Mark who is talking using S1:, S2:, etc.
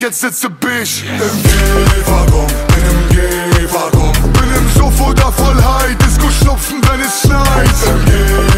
S1: Jetzt sitze ich im Gehwaggon, bin im Gehwaggon. Bin im Suff oder voll high, Disco schnupfen, wenn es schneit. Im Gehwaggon.